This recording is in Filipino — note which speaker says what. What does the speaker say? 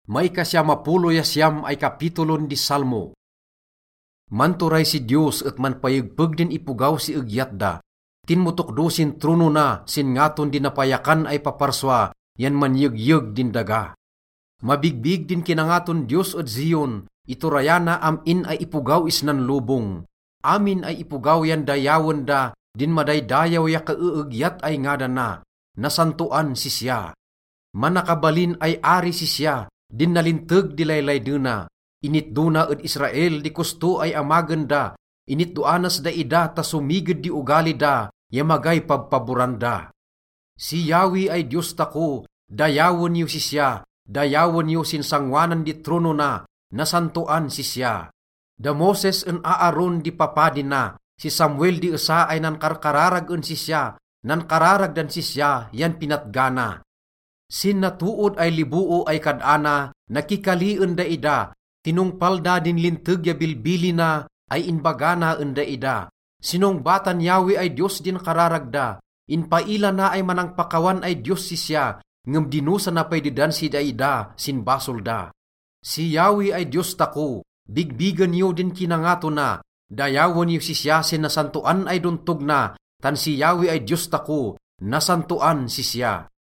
Speaker 1: May kasyamapuloy siyam ay kapitulon di Salmo. Manturay si Dios at manpayagpag din ipugaw si Egyat da. Tinmutukdo sin trono na, sin ngaton din napayakan ay paparswa, yan manyagyag din daga. Mabigbig din kinangaton Dios at Zion, iturayana amin ay ipugaw isnan lubong. Amin ay ipugaw yan dayawan da, din madaydayaw ya kauegyat ay ngada na, nasantuan si siya. Manakabalin ay ari si siya, din nalintag di laylay duna. Initduna ed Israel di kusto ay amaganda, initduanas da ida ta sumigid di ugali da, yamagay pagpaburanda. Si Yahweh ay Diyos tako, dayawan niyo si siya, dayawan niyo sinsangwanan di trono na, nasantuan si siya. Da Moses en Aaron di papadin na, si Samuel di esa ay nankarkararag en si siya, nankararag dan si siya, yan pinatgana. Sin natuod ay libuo ay kadana, nakikalian da ida, tinungpal da din lintag ya bilbili na, ay inbagana en da ida. Sinong batan Yahweh ay Diyos din kararagda, inpaila na ay manangpakawan ay Diyos si siya, ngem dinusa na pay didan si da ida, sin basol da. Si Yahweh ay Diyos tako, bigbigan niyo din kinangato na, dayawan niyo si siya sin nasantuan ay duntog na, tan si Yahweh ay Diyos tako, nasantuan si siya.